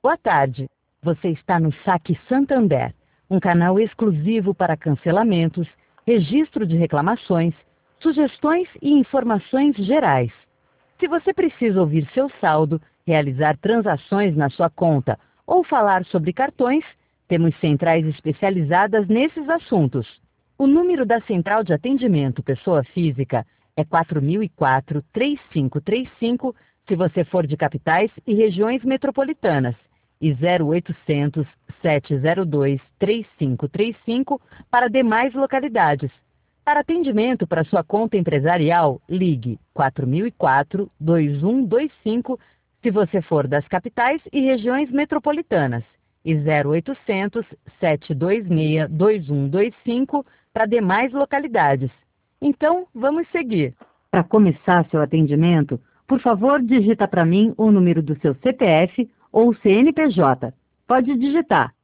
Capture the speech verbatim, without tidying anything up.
Boa tarde. Você está no Saque Santander, um canal exclusivo para cancelamentos, registro de reclamações, sugestões e informações gerais. Se você precisa ouvir seu saldo, realizar transações na sua conta ou falar sobre cartões, temos centrais especializadas nesses assuntos. O número da Central de Atendimento Pessoa Física é quatro mil e quatro, três cinco três cinco se você for de capitais e regiões metropolitanas, e zero oitocentos, sete zero dois, três cinco três cinco para demais localidades. Para atendimento para sua conta empresarial, ligue quatro mil e quatro, dois um dois cinco se você for das capitais e regiões metropolitanas, e zero oitocentos, sete dois seis, dois um dois cinco para demais localidades. Então, vamos seguir. Para começar seu atendimento, por favor, digita para mim o número do seu C P F ou C N P J. Pode digitar.